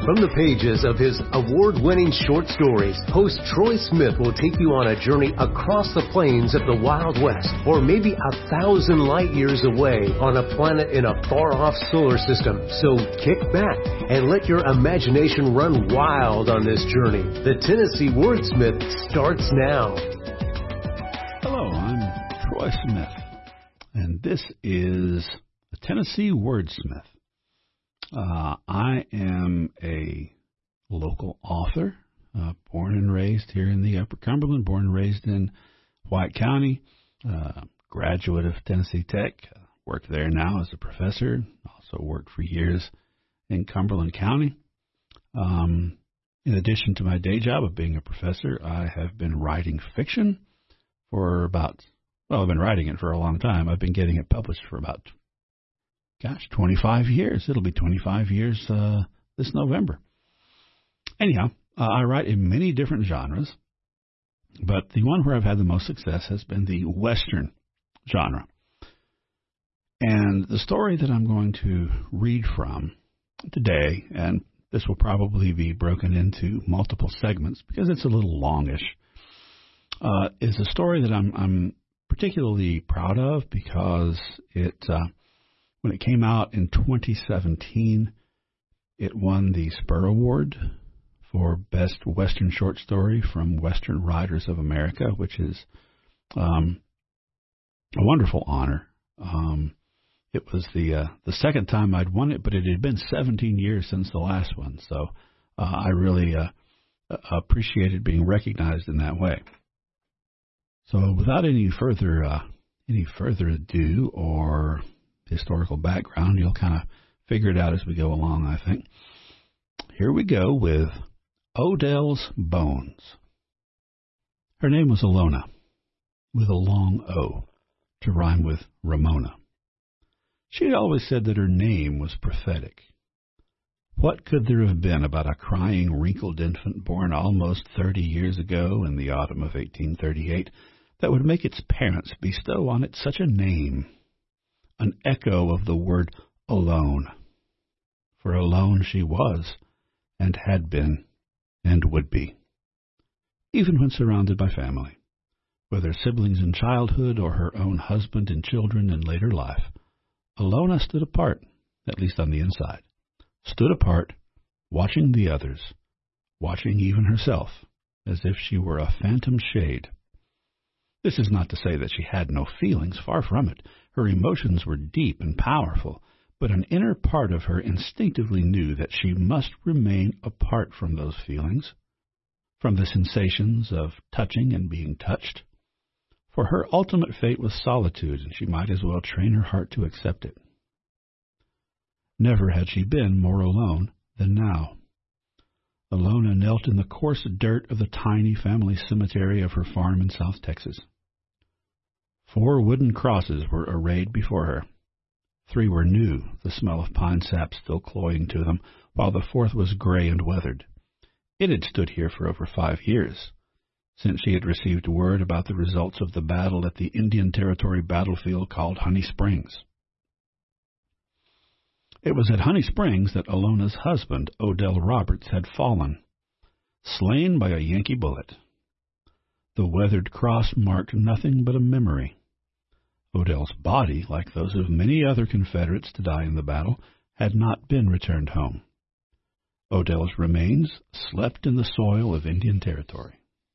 From the pages of his award-winning short stories, host Troy Smith will take you on a journey across the plains of the Wild West, or maybe 1,000 light years away on a planet in a far-off solar system. So kick back and let your imagination run wild on this journey. The Tennessee Wordsmith starts now. Hello, I'm Troy Smith, and this is the Tennessee Wordsmith. I am a local author, born and raised here in the Upper Cumberland, born and raised in White County, graduate of Tennessee Tech, work there now as a professor, also worked for years in Cumberland County. In addition to my day job of being a professor, I have been writing fiction for I've been writing it for a long time. I've been getting it published for about 25 years. It'll be 25 years this November. Anyhow, I write in many different genres, but the one where I've had the most success has been the Western genre. And the story that I'm going to read from today, and this will probably be broken into multiple segments because it's a little longish, is a story that I'm particularly proud of because when it came out in 2017, it won the Spur Award for Best Western Short Story from Western Writers of America, which is a wonderful honor. It was the second time I'd won it, but it had been 17 years since the last one, so I really appreciated being recognized in that way. So without any further ado or historical background, you'll kind of figure it out as we go along, I think. Here we go with Odell's Bones. Her name was Alona, with a long O, to rhyme with Ramona. She had always said that her name was prophetic. What could there have been about a crying, wrinkled infant born almost 30 years ago in the autumn of 1838 that would make its parents bestow on it such a name? An echo of the word alone. For alone she was, and had been, and would be. Even when surrounded by family, whether siblings in childhood or her own husband and children in later life, Alona stood apart, at least on the inside, stood apart, watching the others, watching even herself, as if she were a phantom shade. This is not to say that she had no feelings, far from it. Her emotions were deep and powerful, but an inner part of her instinctively knew that she must remain apart from those feelings, from the sensations of touching and being touched. For her ultimate fate was solitude, and she might as well train her heart to accept it. Never had she been more alone than now. Alona knelt in the coarse dirt of the tiny family cemetery of her farm in South Texas. 4 wooden crosses were arrayed before her. 3 were new, the smell of pine sap still cloying to them, while the 4th was gray and weathered. It had stood here for over 5 years, since she had received word about the results of the battle at the Indian Territory battlefield called Honey Springs. It was at Honey Springs that Alona's husband, Odell Roberts, had fallen, slain by a Yankee bullet. The weathered cross marked nothing but a memory. Odell's body, like those of many other Confederates to die in the battle, had not been returned home. Odell's remains slept in the soil of Indian Territory.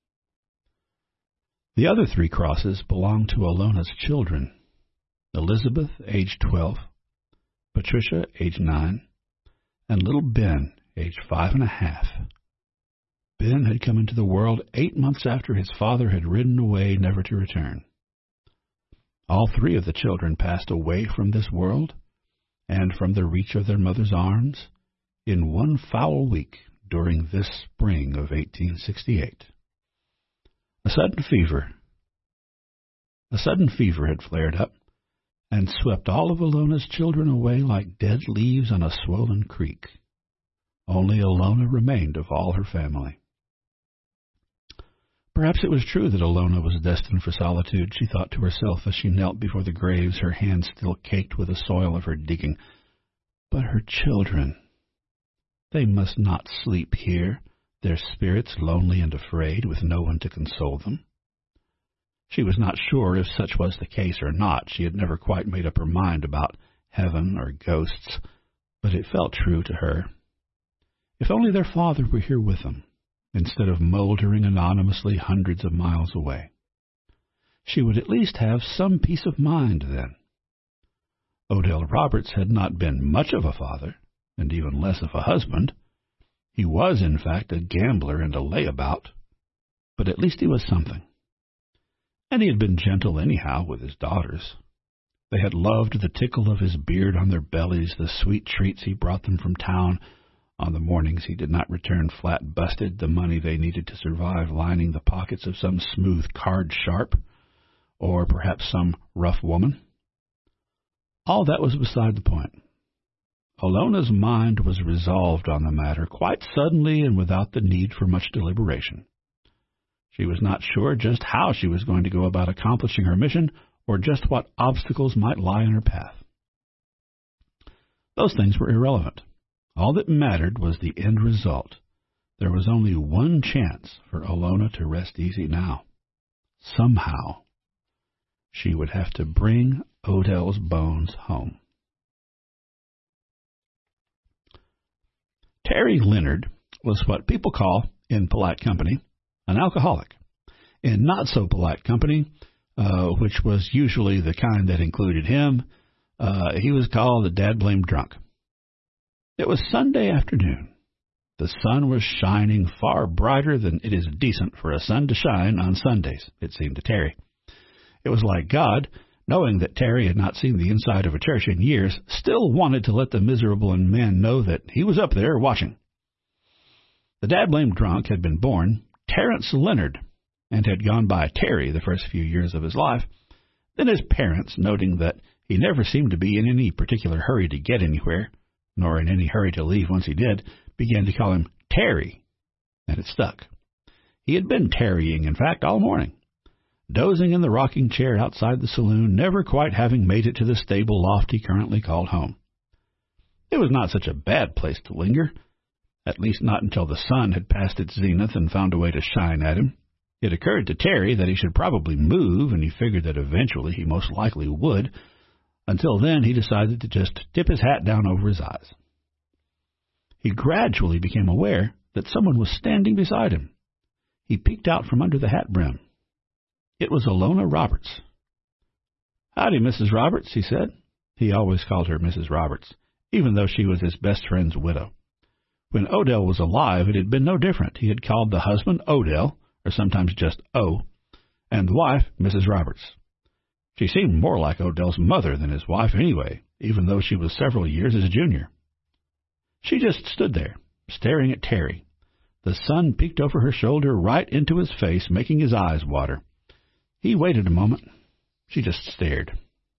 The other 3 crosses belonged to Alona's children: Elizabeth, age 12, Patricia, age 9, and little Ben, age 5.5. Ben had come into the world 8 months after his father had ridden away, never to return. All 3 of the children passed away from this world and from the reach of their mother's arms in one foul week during this spring of 1868. A sudden fever had flared up and swept all of Alona's children away like dead leaves on a swollen creek. Only Alona remained of all her family. Perhaps it was true that Alona was destined for solitude, she thought to herself as she knelt before the graves, her hands still caked with the soil of her digging. But her children, They must not sleep here, their spirits lonely and afraid, with no one to console them. She was not sure if such was the case or not. She had never quite made up her mind about heaven or ghosts, but it felt true to her. If only their father were here with them, instead of moldering anonymously hundreds of miles away. She would at least have some peace of mind then. Odell Roberts had not been much of a father, and even less of a husband. He was, in fact, a gambler and a layabout, but at least he was something. And he had been gentle anyhow with his daughters. They had loved the tickle of his beard on their bellies, the sweet treats he brought them from town. On the mornings he did not return flat-busted, the money they needed to survive lining the pockets of some smooth card sharp, or perhaps some rough woman. All that was beside the point. Alona's mind was resolved on the matter quite suddenly and without the need for much deliberation. She was not sure just how she was going to go about accomplishing her mission, or just what obstacles might lie in her path. Those things were irrelevant. All that mattered was the end result. There was only one chance for Alona to rest easy now. Somehow, she would have to bring Odell's bones home. Terry Leonard was what people call, in polite company, an alcoholic. In not-so-polite company, which was usually the kind that included him, he was called a dad-blamed drunk. It was Sunday afternoon. The sun was shining far brighter than it is decent for a sun to shine on Sundays, it seemed to Terry. It was like God, knowing that Terry had not seen the inside of a church in years, still wanted to let the miserable man know that he was up there watching. The dad-blamed drunk had been born Terrence Leonard and had gone by Terry the first few years of his life. Then his parents, noting that he never seemed to be in any particular hurry to get anywhere, nor in any hurry to leave once he did, began to call him Terry, and it stuck. He had been tarrying, in fact, all morning, dozing in the rocking chair outside the saloon, never quite having made it to the stable loft he currently called home. It was not such a bad place to linger, at least not until the sun had passed its zenith and found a way to shine at him. It occurred to Terry that he should probably move, and he figured that eventually he most likely would. Until then, he decided to just tip his hat down over his eyes. He gradually became aware that someone was standing beside him. He peeked out from under the hat brim. It was Alona Roberts. "Howdy, Mrs. Roberts," he said. He always called her Mrs. Roberts, even though she was his best friend's widow. When Odell was alive, it had been no different. He had called the husband Odell, or sometimes just O, and the wife Mrs. Roberts. She seemed more like Odell's mother than his wife anyway, even though she was several years his junior. She just stood there, staring at Terry. The sun peeked over her shoulder right into his face, making his eyes water. He waited a moment. She just stared.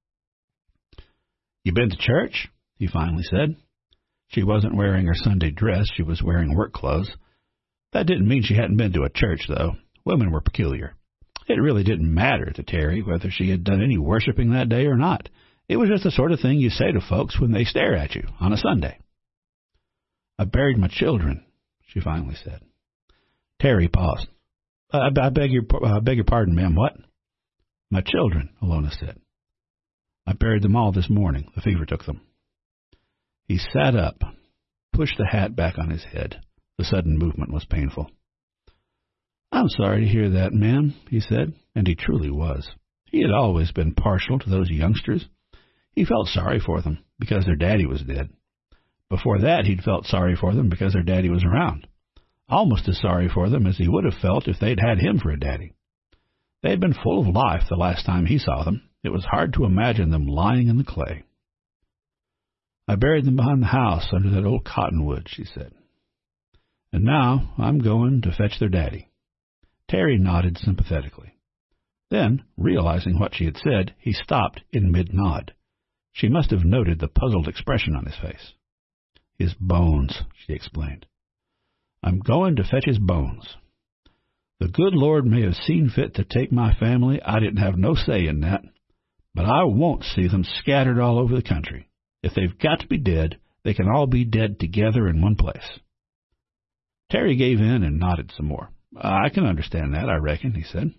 "You been to church?" he finally said. She wasn't wearing her Sunday dress. She was wearing work clothes. That didn't mean she hadn't been to a church, though. Women were peculiar. It really didn't matter to Terry whether she had done any worshiping that day or not. It was just the sort of thing you say to folks when they stare at you on a Sunday. "I buried my children," she finally said. Terry paused. I beg your pardon, ma'am, what?" "My children," Alona said. "I buried them all this morning. The fever took them." He sat up, pushed the hat back on his head. The sudden movement was painful. "I'm sorry to hear that, ma'am," he said, and he truly was. He had always been partial to those youngsters. He felt sorry for them because their daddy was dead. Before that, he'd felt sorry for them because their daddy was around. Almost as sorry for them as he would have felt if they'd had him for a daddy. They had been full of life the last time he saw them. It was hard to imagine them lying in the clay. "I buried them behind the house under that old cottonwood," she said. "And now I'm going to fetch their daddy." Terry nodded sympathetically. Then, realizing what she had said, he stopped in mid-nod. She must have noted the puzzled expression on his face. "His bones," she explained. "I'm going to fetch his bones. The good Lord may have seen fit to take my family. I didn't have no say in that. But I won't see them scattered all over the country. If they've got to be dead, They can all be dead together in one place. Terry gave in and nodded some more. I can understand that, I reckon, he said.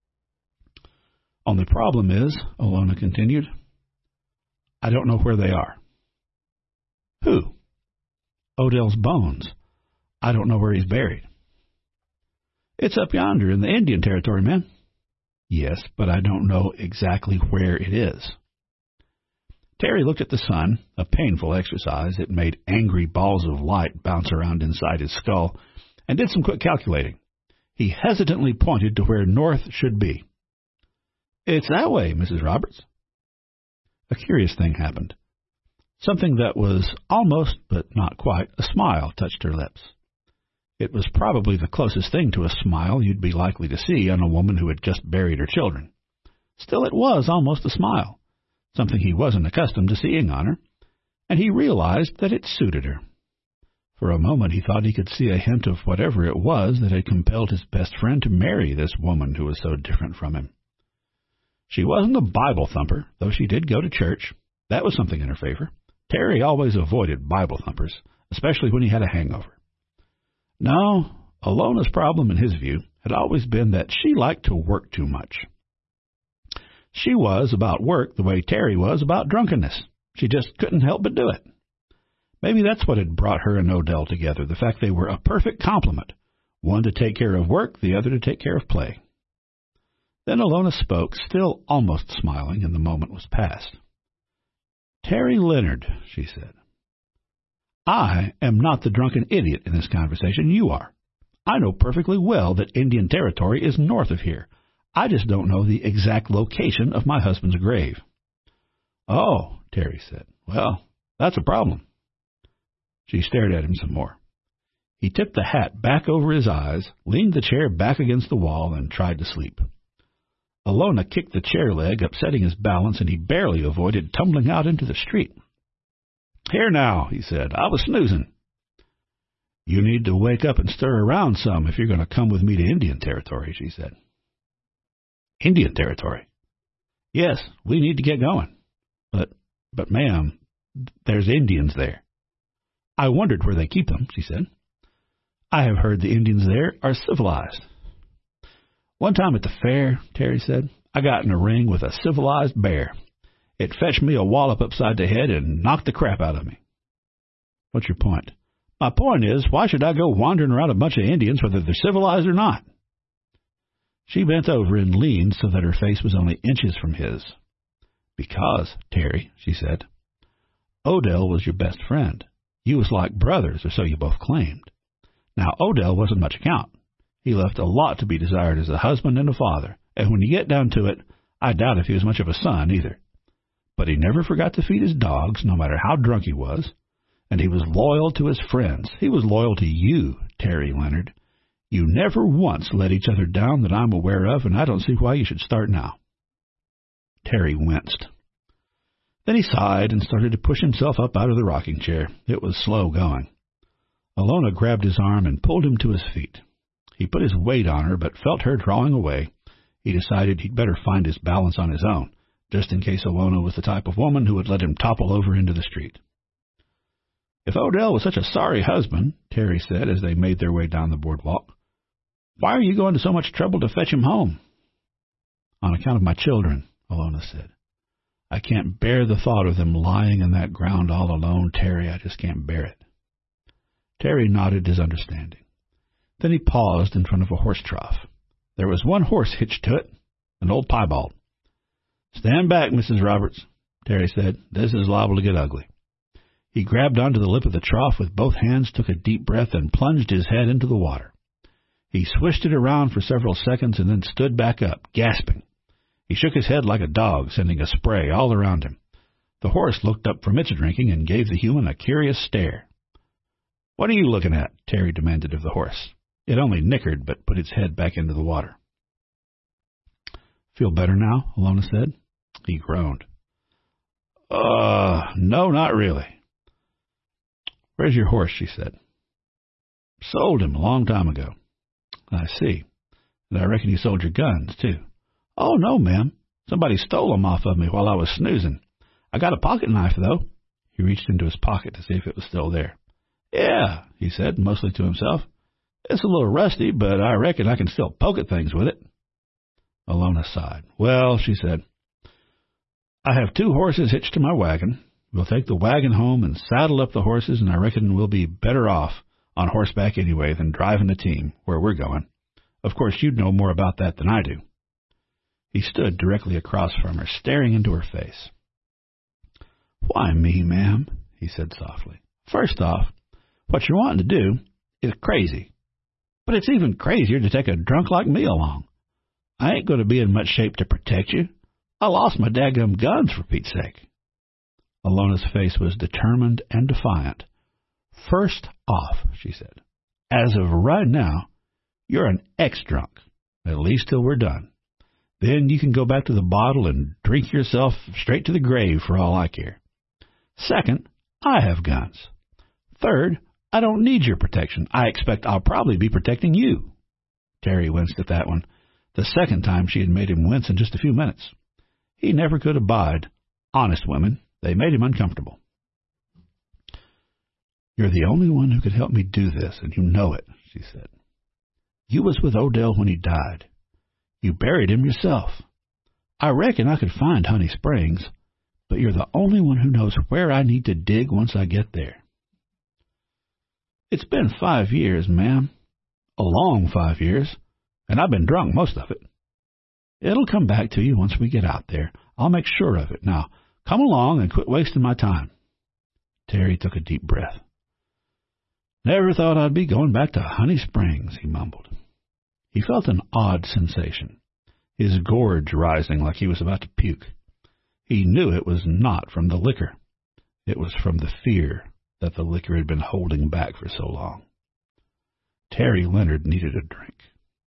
Only problem is, Alona continued, I don't know where they are. Who? Odell's bones. I don't know where he's buried. It's up yonder in the Indian Territory, man. Yes, but I don't know exactly where it is. Terry looked at the sun, a painful exercise. It made angry balls of light bounce around inside his skull, and did some quick calculating. He hesitantly pointed to where north should be. It's that way, Mrs. Roberts. A curious thing happened. Something that was almost, but not quite, a smile touched her lips. It was probably the closest thing to a smile you'd be likely to see on a woman who had just buried her children. Still, it was almost a smile, something he wasn't accustomed to seeing on her, and he realized that it suited her. For a moment he thought he could see a hint of whatever it was that had compelled his best friend to marry this woman who was so different from him. She wasn't a Bible thumper, though she did go to church. That was something in her favor. Terry always avoided Bible thumpers, especially when he had a hangover. No, Alona's problem, in his view, had always been that she liked to work too much. She was about work the way Terry was about drunkenness. She just couldn't help but do it. Maybe that's what had brought her and Odell together, the fact they were a perfect complement, one to take care of work, the other to take care of play. Then Alona spoke, still almost smiling, and the moment was past. Terry Leonard, she said. I am not the drunken idiot in this conversation. You are. I know perfectly well that Indian Territory is north of here. I just don't know the exact location of my husband's grave. Oh, Terry said. Well, that's a problem. She stared at him some more. He tipped the hat back over his eyes, leaned the chair back against the wall, and tried to sleep. Alona kicked the chair leg, upsetting his balance, and he barely avoided tumbling out into the street. Here now, he said, I was snoozing. You need to wake up and stir around some if you're going to come with me to Indian Territory, she said. Indian Territory? Yes, we need to get going. But ma'am, there's Indians there. I wondered where they keep them, she said. I have heard the Indians there are civilized. One time at the fair, Terry said, I got in a ring with a civilized bear. It fetched me a wallop upside the head and knocked the crap out of me. What's your point? My point is, why should I go wandering around a bunch of Indians whether they're civilized or not? She bent over and leaned so that her face was only inches from his. Because, Terry, she said, Odell was your best friend. You was like brothers, or so you both claimed. Now, Odell wasn't much account. He left a lot to be desired as a husband and a father, and when you get down to it, I doubt if he was much of a son either. But he never forgot to feed his dogs, no matter how drunk he was, and he was loyal to his friends. He was loyal to you, Terry Leonard. You never once let each other down that I'm aware of, and I don't see why you should start now. Terry winced. Then he sighed and started to push himself up out of the rocking chair. It was slow going. Alona grabbed his arm and pulled him to his feet. He put his weight on her, but felt her drawing away. He decided he'd better find his balance on his own, just in case Alona was the type of woman who would let him topple over into the street. If Odell was such a sorry husband, Terry said as they made their way down the boardwalk, why are you going to so much trouble to fetch him home? On account of my children, Alona said. I can't bear the thought of them lying in that ground all alone, Terry. I just can't bear it. Terry nodded his understanding. Then he paused in front of a horse trough. There was one horse hitched to it, an old piebald. Stand back, Mrs. Roberts, Terry said. This is liable to get ugly. He grabbed onto the lip of the trough with both hands, took a deep breath, and plunged his head into the water. He swished it around for several seconds and then stood back up, gasping. He shook his head like a dog, sending a spray all around him. The horse looked up from its drinking and gave the human a curious stare. What are you looking at? Terry demanded of the horse. It only nickered, but put its head back into the water. Feel better now? Alona said. He groaned. No, not really. Where's your horse? She said. Sold him a long time ago. I see. And I reckon you sold your guns, too. Oh, no, ma'am. Somebody stole them off of me while I was snoozing. I got a pocket knife, though. He reached into his pocket to see if it was still there. "Yeah," he said, mostly to himself. "It's a little rusty, but I reckon I can still poke at things with it." Alona sighed. "Well," she said, "I have 2 horses hitched to my wagon. We'll take the wagon home and saddle up the horses, and I reckon we'll be better off on horseback anyway than driving a team where we're going. Of course, you'd know more about that than I do." He stood directly across from her, staring into her face. "Why me, ma'am?" he said softly. "First off, what you're wanting to do is crazy. But it's even crazier to take a drunk like me along. I ain't going to be in much shape to protect you. I lost my daggum guns, for Pete's sake." Alona's face was determined and defiant. "First off," she said, "as of right now, you're an ex-drunk, at least till we're done. Then you can go back to the bottle and drink yourself straight to the grave for all I care. Second, I have guns. Third, I don't need your protection. I expect I'll probably be protecting you." Terry winced at that one, the second time she had made him wince in just a few minutes. He never could abide honest women. They made him uncomfortable. "You're the only one who could help me do this, and you know it," she said. "You was with Odell when he died. You buried him yourself. I reckon I could find Honey Springs, but you're the only one who knows where I need to dig once I get there." "It's been 5 years, ma'am. A long 5 years, and I've been drunk most of it. It'll come back to you once we get out there. I'll make sure of it. Now, come along and quit wasting my time." Terry took a deep breath. "Never thought I'd be going back to Honey Springs," he mumbled. He felt an odd sensation, his gorge rising like he was about to puke. He knew it was not from the liquor. It was from the fear that the liquor had been holding back for so long. Terry Leonard needed a drink.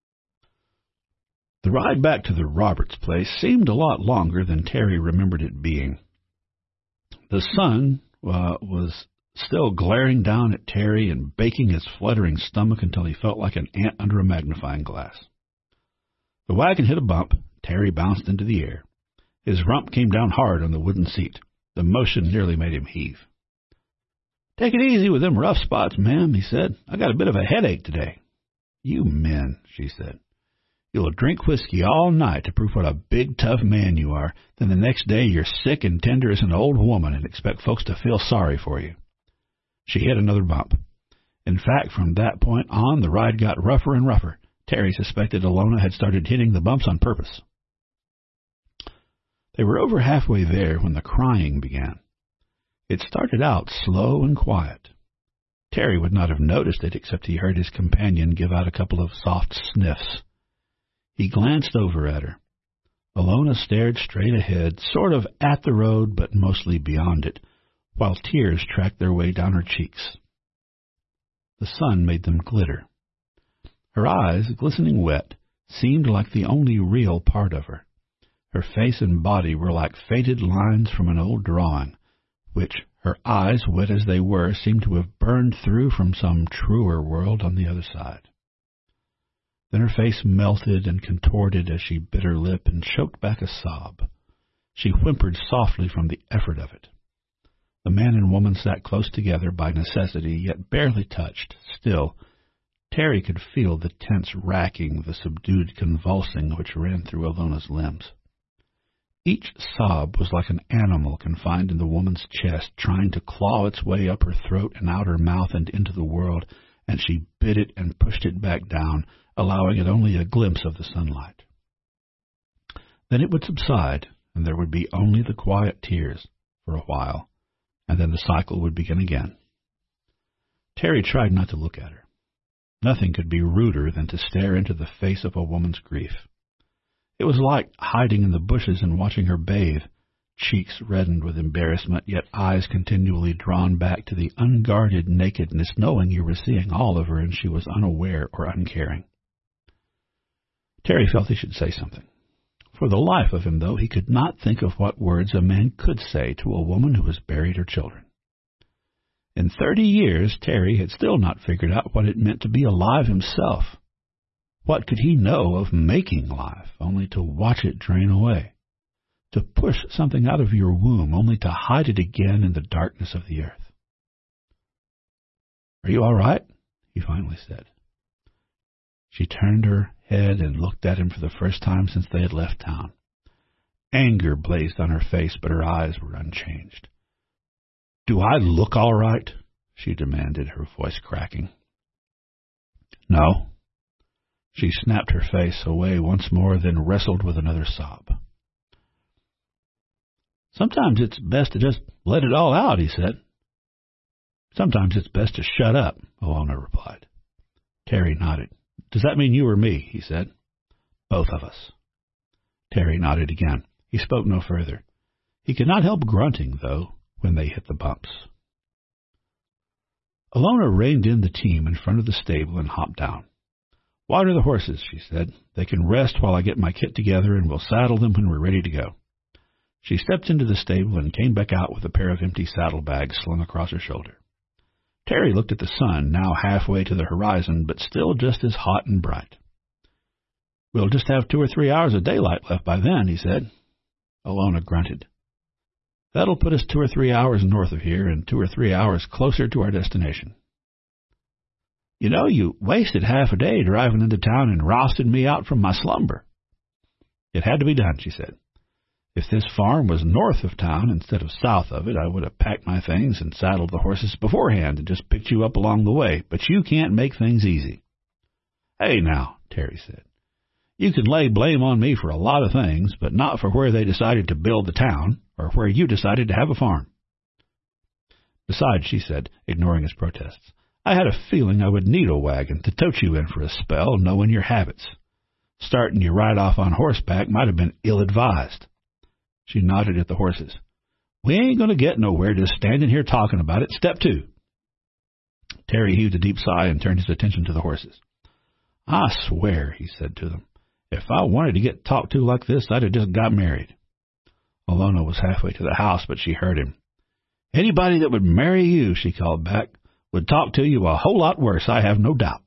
The ride back to the Roberts place seemed a lot longer than Terry remembered it being. The sun was still glaring down at Terry and baking his fluttering stomach until he felt like an ant under a magnifying glass. The wagon hit a bump. Terry bounced into the air. His rump came down hard on the wooden seat. The motion nearly made him heave. "Take it easy with them rough spots, ma'am," he said. "I got a bit of a headache today." "You men," she said. "You'll drink whiskey all night to prove what a big, tough man you are. Then the next day you're sick and tender as an old woman and expect folks to feel sorry for you." She hit another bump. In fact, from that point on, the ride got rougher and rougher. Terry suspected Alona had started hitting the bumps on purpose. They were over halfway there when the crying began. It started out slow and quiet. Terry would not have noticed it except he heard his companion give out a couple of soft sniffs. He glanced over at her. Alona stared straight ahead, sort of at the road, but mostly beyond it, while tears tracked their way down her cheeks. The sun made them glitter. Her eyes, glistening wet, seemed like the only real part of her. Her face and body were like faded lines from an old drawing, which her eyes, wet as they were, seemed to have burned through from some truer world on the other side. Then her face melted and contorted as she bit her lip and choked back a sob. She whimpered softly from the effort of it. The man and woman sat close together by necessity, yet barely touched. Still, Terry could feel the tense racking, the subdued convulsing which ran through Alona's limbs. Each sob was like an animal confined in the woman's chest, trying to claw its way up her throat and out her mouth and into the world, and she bit it and pushed it back down, allowing it only a glimpse of the sunlight. Then it would subside, and there would be only the quiet tears for a while, and then the cycle would begin again. Terry tried not to look at her. Nothing could be ruder than to stare into the face of a woman's grief. It was like hiding in the bushes and watching her bathe, cheeks reddened with embarrassment, yet eyes continually drawn back to the unguarded nakedness, knowing you were seeing all of her and she was unaware or uncaring. Terry felt he should say something. For the life of him, though, he could not think of what words a man could say to a woman who has buried her children. In 30 years, Terry had still not figured out what it meant to be alive himself. What could he know of making life, only to watch it drain away? to push something out of your womb only to hide it again in the darkness of the earth. "Are you all right?" he finally said. She turned her head and looked at him for the first time since they had left town. Anger blazed on her face, but her eyes were unchanged. "Do I look all right?" she demanded, her voice cracking. "No." She snapped her face away once more, then wrestled with another sob. "Sometimes it's best to just let it all out," he said. "Sometimes it's best to shut up," Alona replied. Terry nodded. "Does that mean you or me?" he said. "Both of us." Terry nodded again. He spoke no further. He could not help grunting, though, when they hit the bumps. Alona reined in the team in front of the stable and hopped down. "Water the horses," she said. "They can rest while I get my kit together, and we'll saddle them when we're ready to go." She stepped into the stable and came back out with a pair of empty saddlebags slung across her shoulder. Terry looked at the sun, now halfway to the horizon, but still just as hot and bright. "We'll just have 2 or 3 hours of daylight left by then," he said. Alona grunted. "That'll put us 2 or 3 hours north of here and 2 or 3 hours closer to our destination." "You know, you wasted half a day driving into town and rousted me out from my slumber." "It had to be done," she said. "If this farm was north of town instead of south of it, I would have packed my things and saddled the horses beforehand and just picked you up along the way, but you can't make things easy." "Hey, now," Terry said. "You can lay blame on me for a lot of things, but not for where they decided to build the town or where you decided to have a farm." "Besides," she said, ignoring his protests, "I had a feeling I would need a wagon to tote you in for a spell, knowing your habits. Starting you right off on horseback might have been ill-advised." She nodded at the horses. "We ain't going to get nowhere just standing here talking about it. Step 2. Terry heaved a deep sigh and turned his attention to the horses. "I swear," he said to them, "if I wanted to get talked to like this, I'd have just got married." Alona was halfway to the house, but she heard him. "Anybody that would marry you," she called back, "would talk to you a whole lot worse, I have no doubt."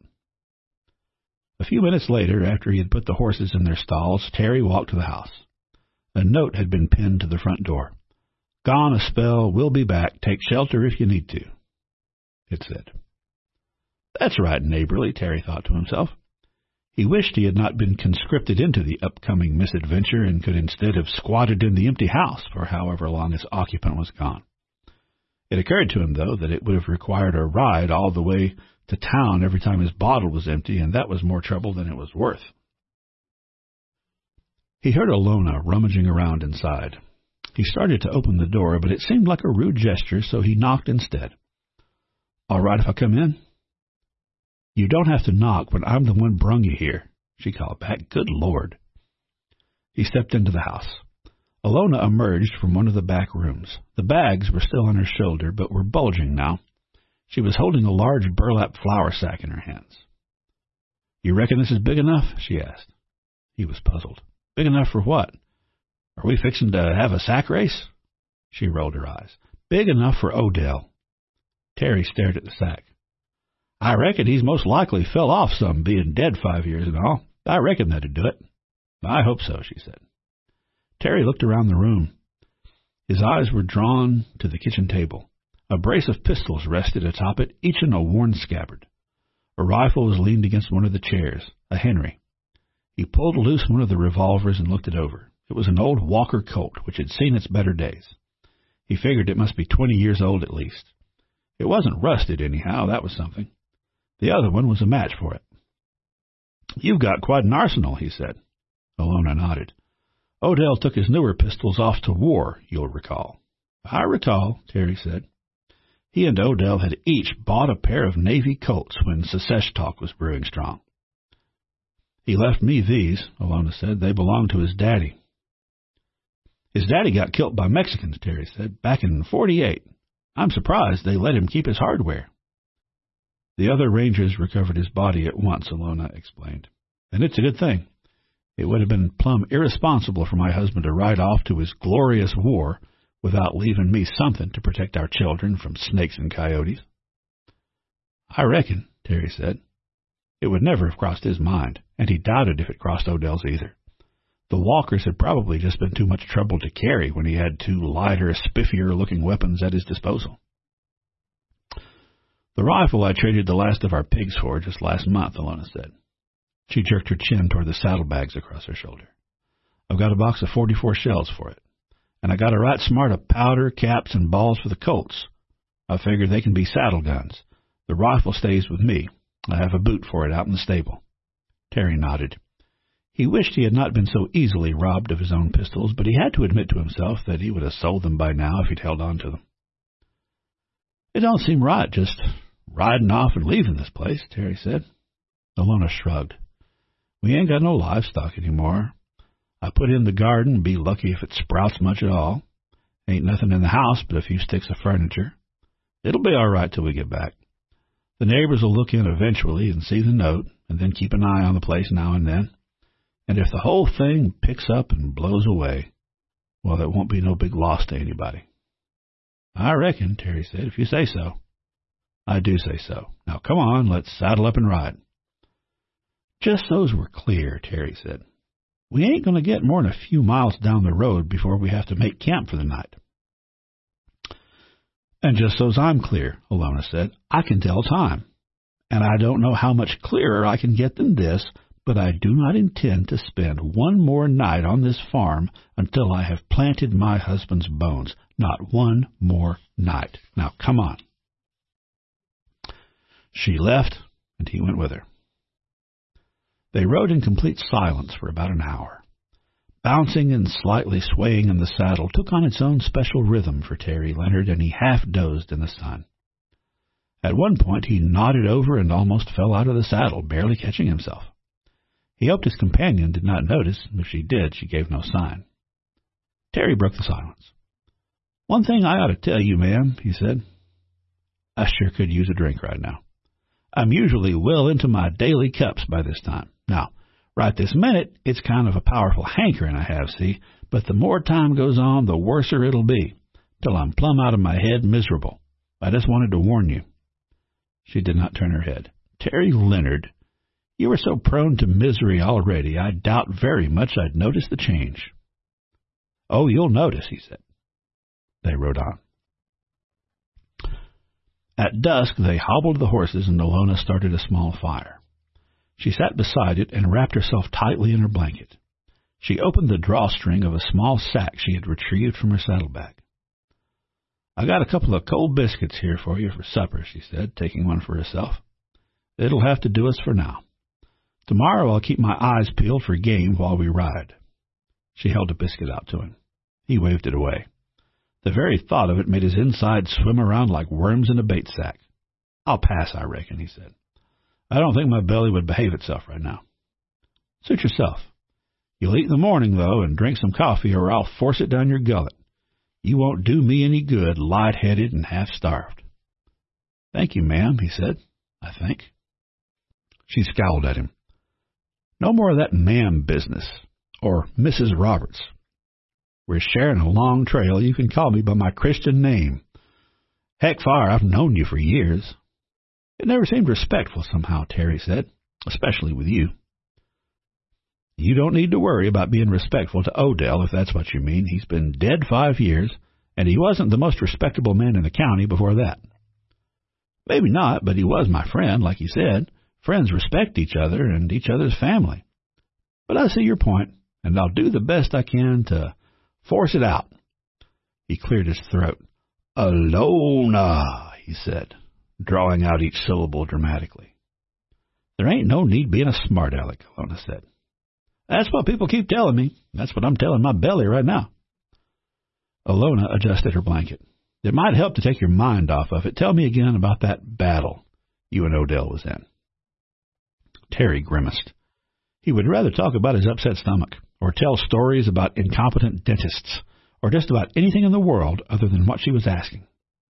A few minutes later, after he had put the horses in their stalls, Terry walked to the house. A note had been pinned to the front door. "Gone a spell, we'll be back. Take shelter if you need to," it said. That's right, neighborly, Terry thought to himself. He wished he had not been conscripted into the upcoming misadventure and could instead have squatted in the empty house for however long its occupant was gone. It occurred to him, though, that it would have required a ride all the way to town every time his bottle was empty, and that was more trouble than it was worth. He heard Alona rummaging around inside. He started to open the door, but it seemed like a rude gesture, so he knocked instead. "All right if I come in?" "You don't have to knock when I'm the one brung you here," she called back. "Good Lord." He stepped into the house. Alona emerged from one of the back rooms. The bags were still on her shoulder, but were bulging now. She was holding a large burlap flour sack in her hands. "You reckon this is big enough?" she asked. He was puzzled. "Big enough for what? Are we fixing to have a sack race?" She rolled her eyes. "Big enough for Odell." Terry stared at the sack. "I reckon he's most likely fell off some, being dead 5 years and all. I reckon that'd do it." "I hope so," she said. Terry looked around the room. His eyes were drawn to the kitchen table. A brace of pistols rested atop it, each in a worn scabbard. A rifle was leaned against one of the chairs, a Henry. He pulled loose one of the revolvers and looked it over. It was an old Walker Colt, which had seen its better days. He figured it must be 20 years old at least. It wasn't rusted anyhow, that was something. The other one was a match for it. "You've got quite an arsenal," he said. Alona nodded. "Odell took his newer pistols off to war, you'll recall." "I recall," Terry said. He and Odell had each bought a pair of Navy Colts when Secesh talk was brewing strong. "He left me these," Alona said. "They belonged to his daddy." "His daddy got killed by Mexicans," Terry said, "back in 48. I'm surprised they let him keep his hardware." "The other Rangers recovered his body at once," Alona explained. "And it's a good thing. It would have been plumb irresponsible for my husband to ride off to his glorious war without leaving me something to protect our children from snakes and coyotes." "I reckon," Terry said. It would never have crossed his mind, and he doubted if it crossed Odell's either. The walkers had probably just been too much trouble to carry when he had two lighter, spiffier-looking weapons at his disposal. The rifle I traded the last of our pigs for just last month, Alona said. She jerked her chin toward the saddlebags across her shoulder. I've got a box of 44 shells for it, and I got a right smart of powder, caps, and balls for the Colts. I figure they can be saddle guns. The rifle stays with me. I have a boot for it out in the stable. Terry nodded. He wished he had not been so easily robbed of his own pistols, but he had to admit to himself that he would have sold them by now if he'd held on to them. It don't seem right, just riding off and leaving this place, Terry said. Alona shrugged. We ain't got no livestock anymore. I put in the garden and be lucky if it sprouts much at all. Ain't nothing in the house but a few sticks of furniture. It'll be all right till we get back. The neighbors will look in eventually and see the note, and then keep an eye on the place now and then. And if the whole thing picks up and blows away, well, there won't be no big loss to anybody. I reckon, Terry said, if you say so. I do say so. Now, come on, let's saddle up and ride. Just so's we're clear, Terry said. We ain't going to get more than a few miles down the road before we have to make camp for the night. And just so's I'm clear, Alona said, I can tell time. And I don't know how much clearer I can get than this, but I do not intend to spend one more night on this farm until I have planted my husband's bones. Not one more night. Now, come on. She left, and he went with her. They rode in complete silence for about an hour. Bouncing and slightly swaying in the saddle took on its own special rhythm for Terry Leonard, and he half dozed in the sun. At one point he nodded over and almost fell out of the saddle, barely catching himself. He hoped his companion did not notice. If she did, she gave no sign. Terry broke the silence. One thing I ought to tell you, ma'am, he said. I sure could use a drink right now. I'm usually well into my daily cups by this time. Now, right this minute, it's kind of a powerful hankering I have, see, but the more time goes on, the worser it'll be, till I'm plumb out of my head miserable. I just wanted to warn you. She did not turn her head. Terry Leonard, you are so prone to misery already, I doubt very much I'd notice the change. Oh, you'll notice, he said. They rode on. At dusk, they hobbled the horses, and Alona started a small fire. She sat beside it and wrapped herself tightly in her blanket. She opened the drawstring of a small sack she had retrieved from her saddlebag. I got a couple of cold biscuits here for you for supper, she said, taking one for herself. It'll have to do us for now. Tomorrow I'll keep my eyes peeled for game while we ride. She held a biscuit out to him. He waved it away. The very thought of it made his insides swim around like worms in a bait sack. I'll pass, I reckon, he said. I don't think my belly would behave itself right now. Suit yourself. You'll eat in the morning, though, and drink some coffee, or I'll force it down your gullet. You won't do me any good, light-headed and half-starved. Thank you, ma'am, he said, I think. She scowled at him. No more of that ma'am business, or Mrs. Roberts. We're sharing a long trail. You can call me by my Christian name. Heck, fire, I've known you for years. It never seemed respectful somehow, Terry said, especially with you. You don't need to worry about being respectful to Odell, if that's what you mean. He's been dead 5 years, and he wasn't the most respectable man in the county before that. Maybe not, but he was my friend, like you said. Friends respect each other and each other's family. But I see your point, and I'll do the best I can to force it out. He cleared his throat. Alona, he said, drawing out each syllable dramatically. There ain't no need being a smart aleck, Alona said. That's what people keep telling me. That's what I'm telling my belly right now. Alona adjusted her blanket. It might help to take your mind off of it. Tell me again about that battle you and Odell was in. Terry grimaced. He would rather talk about his upset stomach, or tell stories about incompetent dentists, or just about anything in the world other than what she was asking.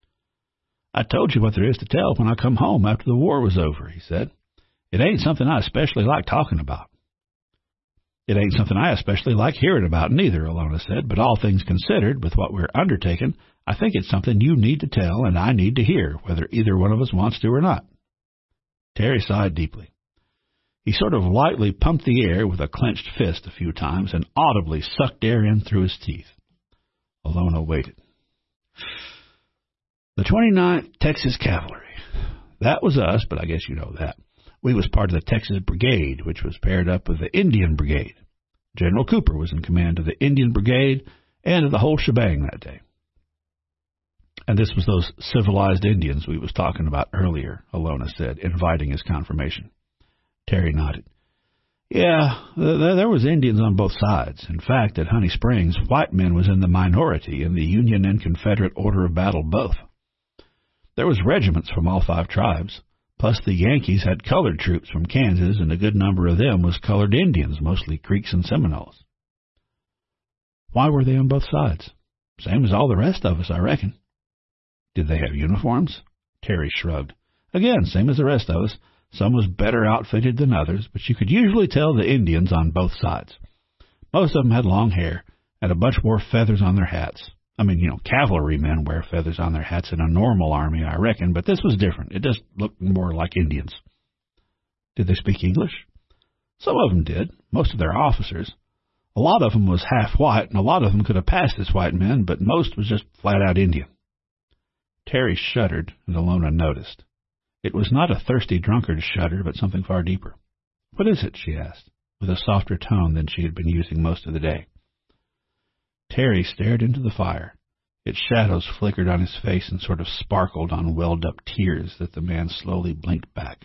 I told you what there is to tell when I come home after the war was over, he said. It ain't something I especially like talking about. It ain't something I especially like hearing about neither, Alona said, but all things considered, with what we're undertaking, I think it's something you need to tell and I need to hear, whether either one of us wants to or not. Terry sighed deeply. He sort of lightly pumped the air with a clenched fist a few times and audibly sucked air in through his teeth. Alona waited. The 29th Texas Cavalry. That was us, but I guess you know that. We was part of the Texas Brigade, which was paired up with the Indian Brigade. General Cooper was in command of the Indian Brigade and of the whole shebang that day. And this was those civilized Indians we was talking about earlier, Alona said, inviting his confirmation. Terry nodded. Yeah, there was Indians on both sides. In fact, at Honey Springs, white men was in the minority in the Union and Confederate order of battle both. There was regiments from all 5 tribes, plus the Yankees had colored troops from Kansas, and a good number of them was colored Indians, mostly Creeks and Seminoles. Why were they on both sides? Same as all the rest of us, I reckon. Did they have uniforms? Terry shrugged. Again, same as the rest of us. Some was better outfitted than others, but you could usually tell the Indians on both sides. Most of them had long hair and a bunch more feathers on their hats. I mean, cavalrymen wear feathers on their hats in a normal army, I reckon, but this was different. It just looked more like Indians. Did they speak English? Some of them did, most of their officers. A lot of them was half white, and a lot of them could have passed as white men, but most was just flat-out Indian. Terry shuddered, and Alona noticed. It was not a thirsty drunkard's shudder, but something far deeper. What is it? She asked, with a softer tone than she had been using most of the day. Terry stared into the fire. Its shadows flickered on his face and sort of sparkled on welled-up tears that the man slowly blinked back.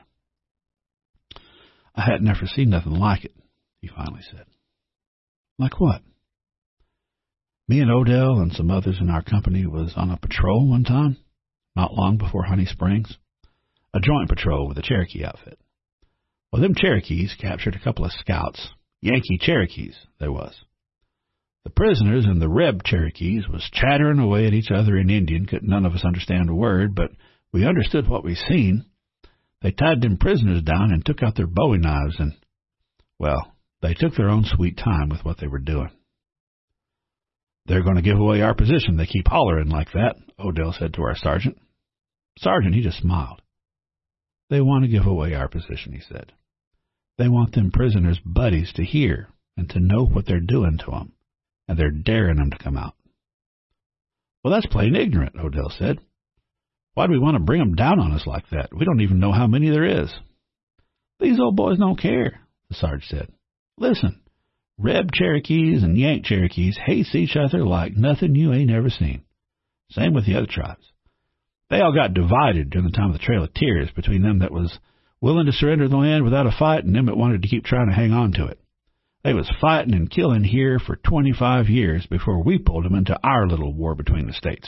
I had never seen nothing like it, he finally said. Like what? Me and Odell and some others in our company was on a patrol one time, not long before Honey Springs. A joint patrol with a Cherokee outfit. Well, them Cherokees captured a couple of scouts, Yankee Cherokees, they was. The prisoners and the Reb Cherokees was chattering away at each other in Indian. Couldn't none of us understand a word, but we understood what we seen. They tied them prisoners down and took out their bowie knives and, well, they took their own sweet time with what they were doing. They're going to give away our position. They keep hollering like that, Odell said to our sergeant. Sergeant, he just smiled. They want to give away our position, he said. They want them prisoners' buddies to hear and to know what they're doing to them, and they're daring them to come out. Well, that's plain ignorant, Odell said. Why do we want to bring them down on us like that? We don't even know how many there is. These old boys don't care, the sergeant said. Listen, Reb Cherokees and Yank Cherokees hates each other like nothing you ain't ever seen. Same with the other tribes. They all got divided during the time of the Trail of Tears between them that was willing to surrender the land without a fight and them that wanted to keep trying to hang on to it. They was fighting and killing here for 25 years before we pulled them into our little war between the states.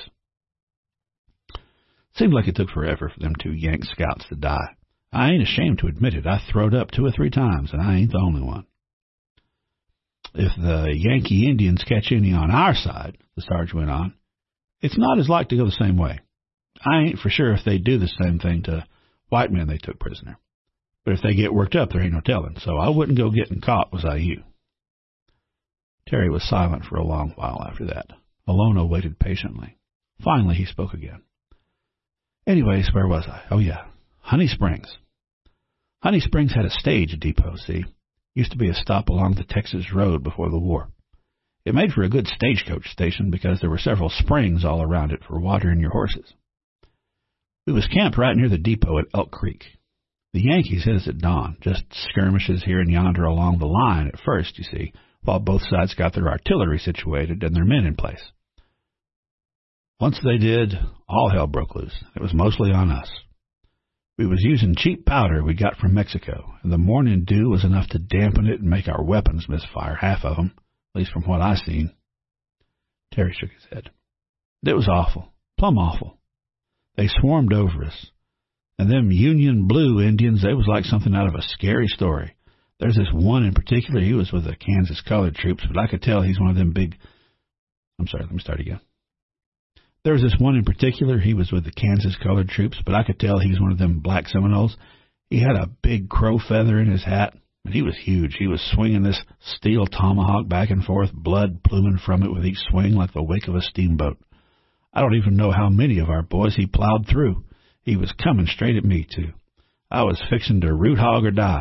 Seemed like it took forever for them 2 Yank scouts to die. I ain't ashamed to admit it. I throwed up 2 or 3 times, and I ain't the only one. If the Yankee Indians catch any on our side, the sergeant went on, it's not as like to go the same way. I ain't for sure if they do the same thing to white men they took prisoner. But if they get worked up, there ain't no telling, so I wouldn't go getting caught, was I you. Terry was silent for a long while after that. Alona waited patiently. Finally, he spoke again. Anyways, where was I? Oh, yeah, Honey Springs. Honey Springs had a stage depot, see? Used to be a stop along the Texas Road before the war. It made for a good stagecoach station because there were several springs all around it for watering your horses. We was camped right near the depot at Elk Creek. The Yankees hit us at dawn, just skirmishes here and yonder along the line at first, you see, while both sides got their artillery situated and their men in place. Once they did, all hell broke loose. It was mostly on us. We was using cheap powder we got from Mexico, and the morning dew was enough to dampen it and make our weapons misfire, half of them, at least from what I seen. Terry shook his head. It was awful, plumb awful. They swarmed over us. And them Union Blue Indians, they was like something out of a scary story. There's this one in particular, he was with the Kansas colored troops, but I could tell he's one of them big... I'm sorry, let me start again. There was this one in particular, he was with the Kansas colored troops, but I could tell he was one of them black Seminoles. He had a big crow feather in his hat, and he was huge. He was swinging this steel tomahawk back and forth, blood pluming from it with each swing like the wake of a steamboat. I don't even know how many of our boys he plowed through. He was coming straight at me, too. I was fixing to root hog or die,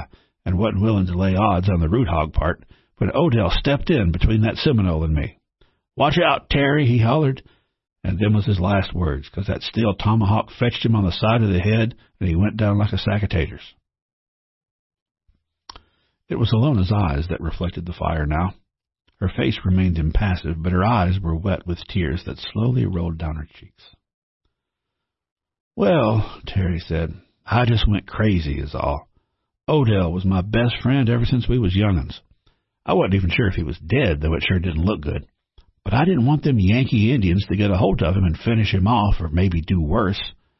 and wasn't willing to lay odds on the root hog part when Odell stepped in between that Seminole and me. "Watch out, Terry," he hollered, and them was his last words, 'cause that steel tomahawk fetched him on the side of the head, and he went down like a sack of taters. It was Alona's eyes that reflected the fire now. Her face remained impassive, but her eyes were wet with tears that slowly rolled down her cheeks. "Well," Terry said, "I just went crazy is all. Odell was my best friend ever since we was young'uns. I wasn't even sure if he was dead, though it sure didn't look good. But I didn't want them Yankee Indians to get a hold of him and finish him off, or maybe do worse.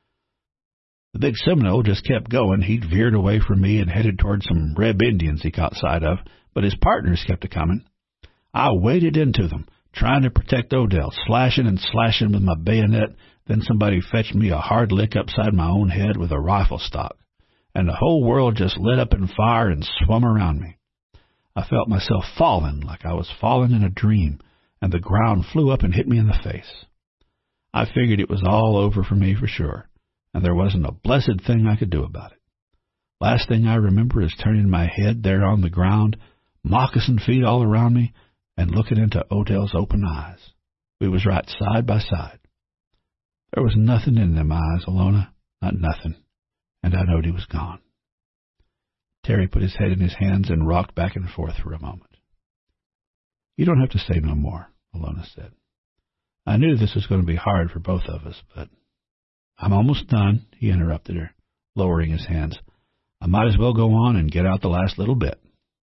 The big Seminole just kept going. He'd veered away from me and headed toward some Reb Indians he caught sight of, but his partners kept a-coming. I waded into them, trying to protect Odell, slashing and slashing with my bayonet. Then somebody fetched me a hard lick upside my own head with a rifle stock, and the whole world just lit up in fire and swum around me. I felt myself falling like I was falling in a dream, and the ground flew up and hit me in the face. I figured it was all over for me for sure, and there wasn't a blessed thing I could do about it. Last thing I remember is turning my head there on the ground, moccasin feet all around me, and looking into Odell's open eyes. We was right side by side. There was nothing in them eyes, Alona, not nothing, and I knowed he was gone." Terry put his head in his hands and rocked back and forth for a moment. "You don't have to say no more," Alona said. "I knew this was going to be hard for both of us, but—" "I'm almost done," he interrupted her, lowering his hands. "I might as well go on and get out the last little bit."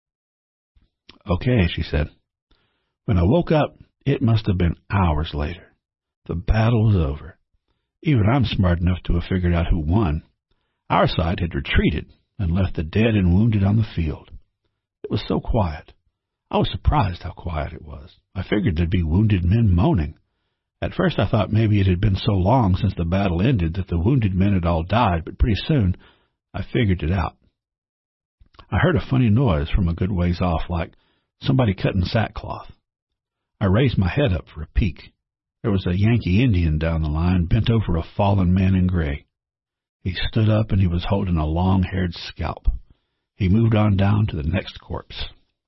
"Okay," she said. "When I woke up, it must have been hours later. The battle was over. Even I'm smart enough to have figured out who won. Our side had retreated and left the dead and wounded on the field. It was so quiet. I was surprised how quiet it was. I figured there'd be wounded men moaning. At first I thought maybe it had been so long since the battle ended that the wounded men had all died, but pretty soon I figured it out. I heard a funny noise from a good ways off, like somebody cutting sackcloth. I raised my head up for a peek. There was a Yankee Indian down the line, bent over a fallen man in gray. He stood up and he was holding a long-haired scalp. He moved on down to the next corpse.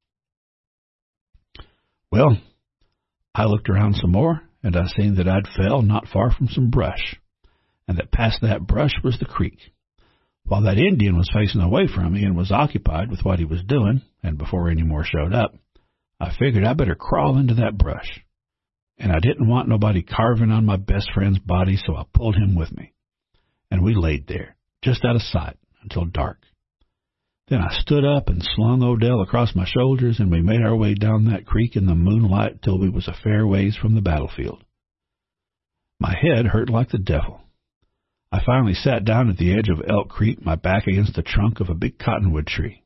Well, I looked around some more, and I seen that I'd fell not far from some brush, and that past that brush was the creek. While that Indian was facing away from me and was occupied with what he was doing, and before any more showed up, I figured I better crawl into that brush. And I didn't want nobody carving on my best friend's body, so I pulled him with me. And we laid there, just out of sight, until dark. Then I stood up and slung Odell across my shoulders, and we made our way down that creek in the moonlight till we was a fair ways from the battlefield. My head hurt like the devil. I finally sat down at the edge of Elk Creek, my back against the trunk of a big cottonwood tree.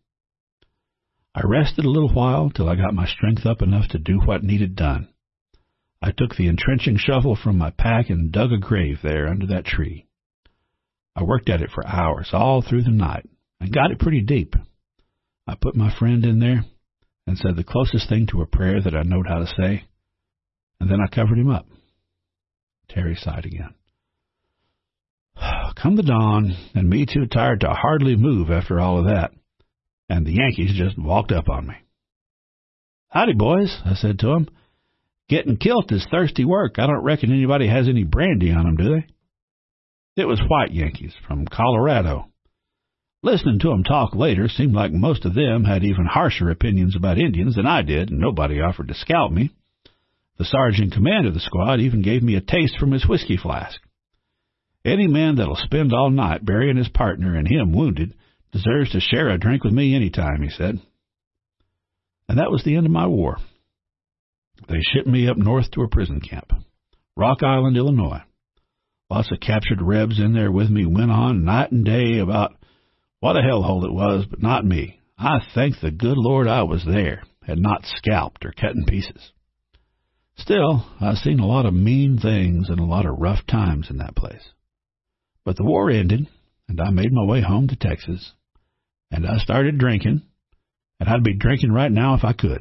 I rested a little while till I got my strength up enough to do what needed done. I took the entrenching shovel from my pack and dug a grave there under that tree. I worked at it for hours, all through the night, and got it pretty deep. I put my friend in there and said the closest thing to a prayer that I knowed how to say, and then I covered him up. Terry sighed again. Come the dawn, and me too tired to hardly move after all of that, and the Yankees just walked up on me. "Howdy, boys," I said to them. "Getting kilt is thirsty work. I don't reckon anybody has any brandy on them, do they?" It was white Yankees from Colorado. Listening to them talk later seemed like most of them had even harsher opinions about Indians than I did, and nobody offered to scalp me. The sergeant in command of the squad even gave me a taste from his whiskey flask. Any man that'll spend all night burying his partner and him wounded deserves to share a drink with me any time, he said. And that was the end of my war. They shipped me up north to a prison camp, Rock Island, Illinois. Lots of captured Rebs in there with me went on night and day about what a hellhole it was, but not me. I thank the good Lord I was there, and not scalped or cut in pieces. Still, I've seen a lot of mean things and a lot of rough times in that place. But the war ended, and I made my way home to Texas, and I started drinking, and I'd be drinking right now if I could.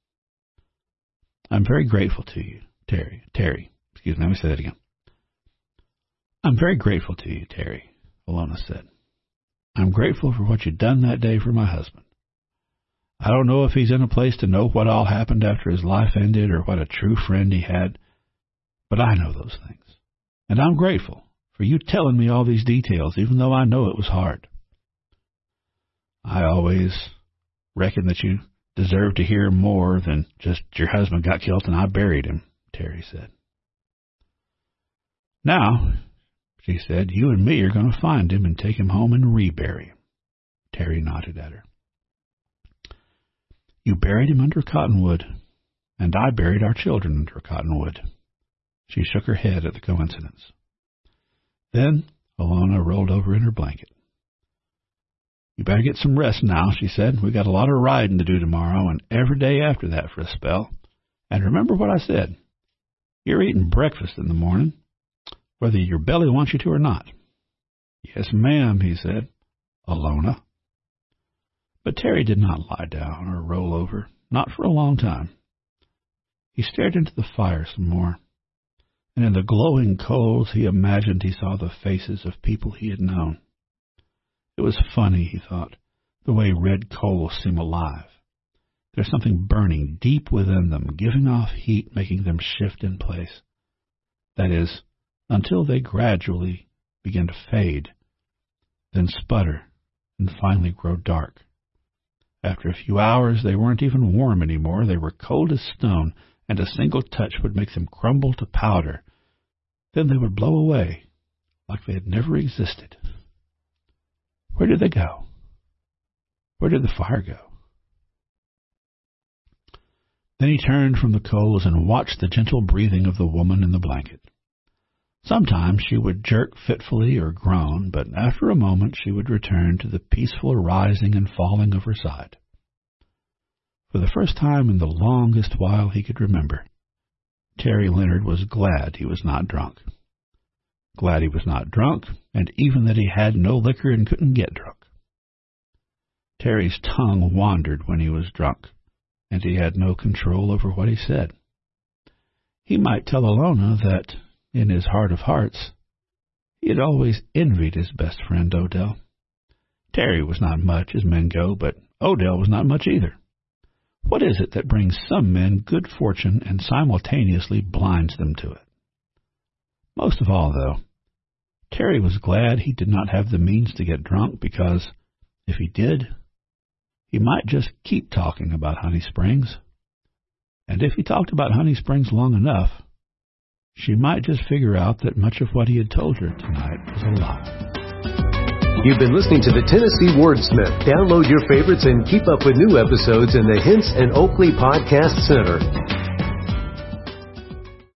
I'm very grateful to you, Terry. Excuse me, let me say that again. I'm very grateful to you, Terry, Alona said. I'm grateful for what you'd done that day for my husband. I don't know if he's in a place to know what all happened after his life ended or what a true friend he had, but I know those things. And I'm grateful for you telling me all these details, even though I know it was hard. I always reckon that you deserve to hear more than just your husband got killed and I buried him, Terry said. Now, she said, you and me are going to find him and take him home and rebury him. Terry nodded at her. You buried him under cottonwood, and I buried our children under cottonwood. She shook her head at the coincidence. Then Alona rolled over in her blanket. You better get some rest now, she said. We got a lot of riding to do tomorrow and every day after that for a spell. And remember what I said. You're eating breakfast in the morning, whether your belly wants you to or not. Yes, ma'am, he said. Alona. But Terry did not lie down or roll over, not for a long time. He stared into the fire some more, and in the glowing coals he imagined he saw the faces of people he had known. It was funny, he thought, the way red coals seem alive. There's something burning deep within them, giving off heat, making them shift in place. That is, until they gradually begin to fade, then sputter, and finally grow dark. After a few hours, they weren't even warm anymore. They were cold as stone, and a single touch would make them crumble to powder. Then they would blow away, like they had never existed. Where did they go? Where did the fire go? Then he turned from the coals and watched the gentle breathing of the woman in the blanket. Sometimes she would jerk fitfully or groan, but after a moment she would return to the peaceful rising and falling of her side. For the first time in the longest while he could remember, Terry Leonard was glad he was not drunk. Glad he was not drunk, and even that he had no liquor and couldn't get drunk. Terry's tongue wandered when he was drunk, and he had no control over what he said. He might tell Alona that, in his heart of hearts, he had always envied his best friend Odell. Terry was not much as men go, but Odell was not much either. What is it that brings some men good fortune and simultaneously blinds them to it? Most of all, though, Terry was glad he did not have the means to get drunk because, if he did, he might just keep talking about Honey Springs. And if he talked about Honey Springs long enough, she might just figure out that much of what he had told her tonight was a lie. You've been listening to the Tennessee Wordsmith. Download your favorites and keep up with new episodes in the Hints and Oakley Podcast Center.